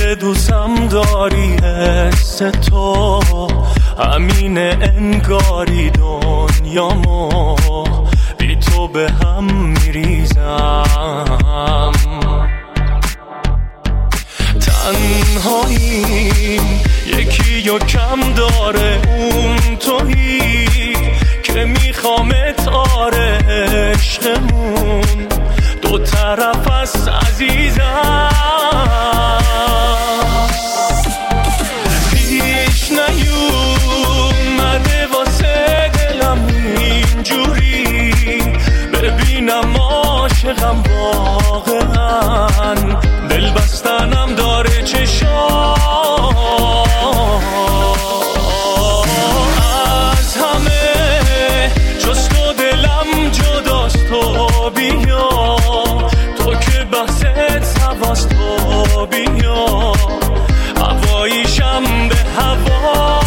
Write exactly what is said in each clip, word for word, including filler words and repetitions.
که دوستم داری حس تو همینه، انگاری دنیامو بی تو به هم میریزم. تنهاییم یکی و کم داره، اون تویی که میخوامت، آره عشقمون دو طرف است عزیزم. پیش نیومده واسه دلم اینجوری، ببینم عاشقم واقعا، دل بستنم داره چشام. از همه جز تو دلم جداست، تو بیا، تو که بحثت سواست، تو بیا، هواییشم به هوا.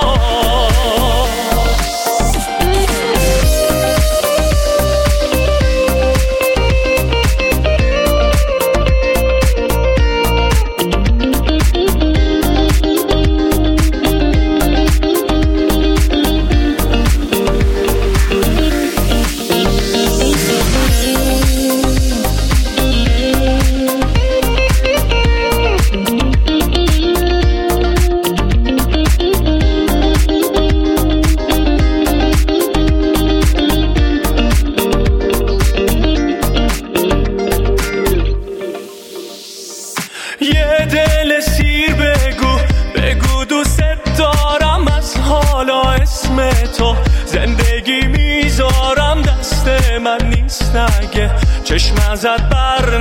یه دل سیر بگو بگو دوست دارم، از حالا اسم تو زندگی میذارم، دست من نیست اگه چشم ازت بر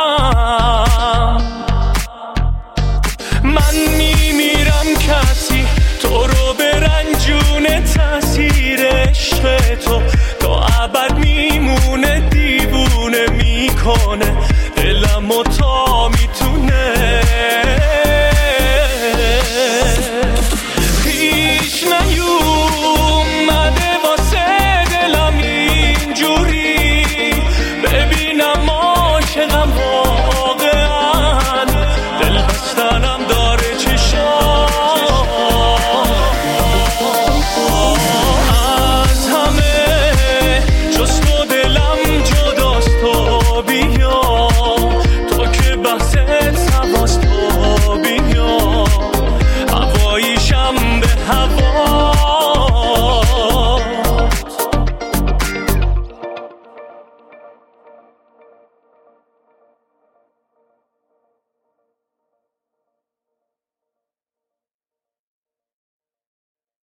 ندارم. من میمیرم کسی